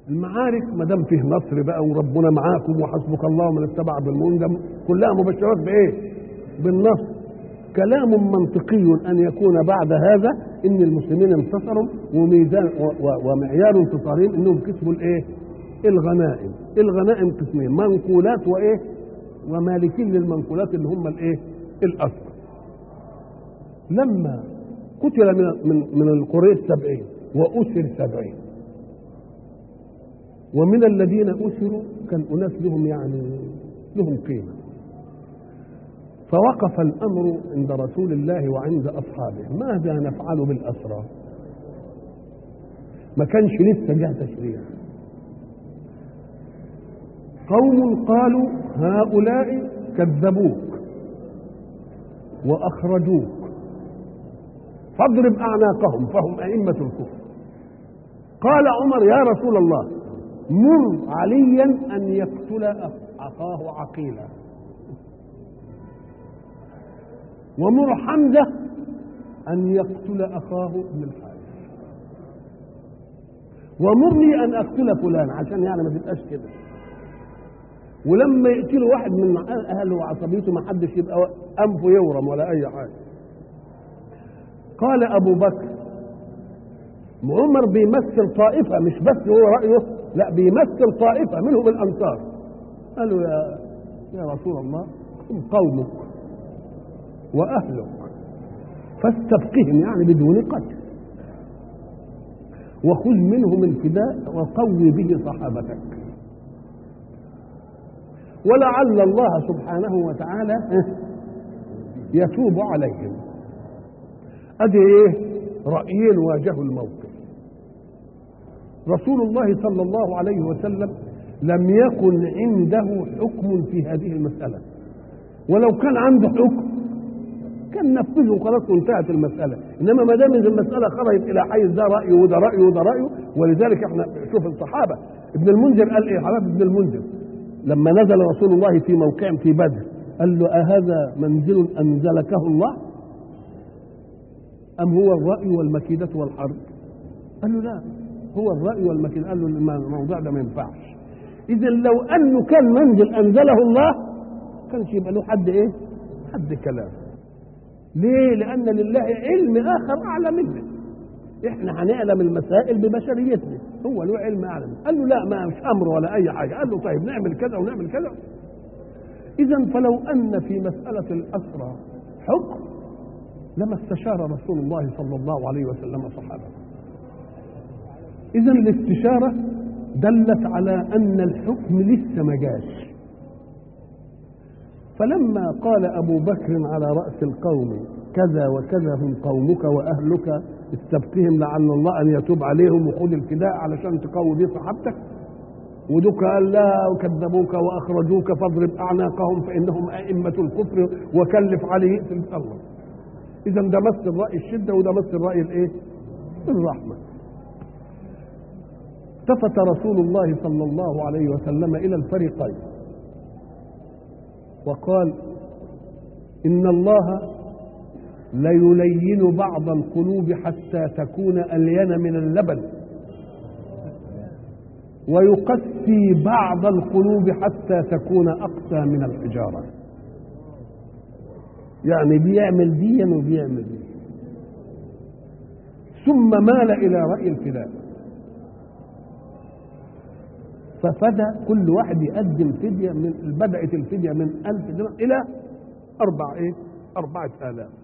المعارك ما دام فيه نصر بقى وربنا معاكم وحسبك الله ومن اتبع بالمنجم، كلها مبشرات بايه؟ بالنصر. كلام منطقي ان يكون بعد هذا ان المسلمين انتصروا، وميزان ومعيار انتصارهم انهم كسبوا الايه؟ الغنائم. الغنائم قسمين، منقولات وايه؟ ومالكين للمنقولات اللي هم الايه؟ الاسرى. لما قتل من القريش 70 واسر 70، ومن الذين اسروا كان اناس لهم لهم قيمه، فوقف الامر عند رسول الله وعند اصحابه، ماذا نفعل بالاسرى؟ ما كانش لسه جه تشريع. قوم قالوا هؤلاء كذبوك واخرجوك فاضرب اعناقهم فهم ائمه الكفر. قال عمر يا رسول الله مر عليا ان يقتل اخاه عقيلا، ومر حمزه ان يقتل اخاه ابن الحارث، ومرني ان اقتل فلان عشان ما تبقاش كده. ولما يقتلوا واحد من اهله وعصبيته ما حدش يبقى انفه يورم ولا اي حاجه. قال ابو بكر، عمر بيمثل طائفه، مش بس هو رايه، لا بيمثل طائفه منهم الانصار. قالوا يا رسول الله هم قومك واهلك فاستبقهم بدون قتل، وخذ منهم الفداء وقوي به صحابتك، ولعل الله سبحانه وتعالى يتوب عليهم. ادي رأيين واجهوا الموقف. رسول الله صلى الله عليه وسلم لم يكن عنده حكم في هذه المسألة، ولو كان عنده حكم كان نفذه خلاص وانتهت المسألة. انما ما دام المسألة خرجت الى حيز ده رأيه وده رأيه وده رأيه، ولذلك احنا شوف الصحابة. ابن المنذر قال ايه؟ حباب ابن المنذر لما نزل رسول الله في موقع في بدر قال له أهذا منزل أنزلكه الله أم هو الرأي والمكيدة والحرب؟ قال له لا، هو الرأي والمكيدة. قال له الموضوع ده ما ينفعش. إذا لو أنه كان منزل أنزله الله كانش يبقى له حد كلام. ليه؟ لأن لله علم آخر أعلى منه. احنا هنعلم المسائل ببشريتنا، هو له علم اعلم. قال له لا، ما مش امر ولا اي حاجه. قال له طيب نعمل كذا ونعمل كذا. اذا فلو ان في مساله الاسرى حكم لما استشار رسول الله صلى الله عليه وسلم صحابه. اذا الاستشاره دلت على ان الحكم لسه ما جاش. فلما قال ابو بكر على راس القوم كذا وكذا هم قومك واهلك استبقهم لعل الله ان يتوب عليهم وخذ الفداء علشان تقوي بيه صحابتك، ودك قال لا وكذبوك واخرجوك فاضرب اعناقهم فانهم ائمه الكفر وكلف عليه في الله. اذا ده مثل راي الشده وده مثل راي الرحمه. التفت رسول الله صلى الله عليه وسلم الى الفريقين وقال ان الله ليلين بعض القلوب حتى تكون ألين من اللبن، ويقسي بعض القلوب حتى تكون أقسى من الحجارة. بيعمل ديا وبيعمل دي. ثم مال إلى رأي الفداء، ففدى كل واحد يقدم فدية بدأت الفدية من 1000 درهم إلى 4000.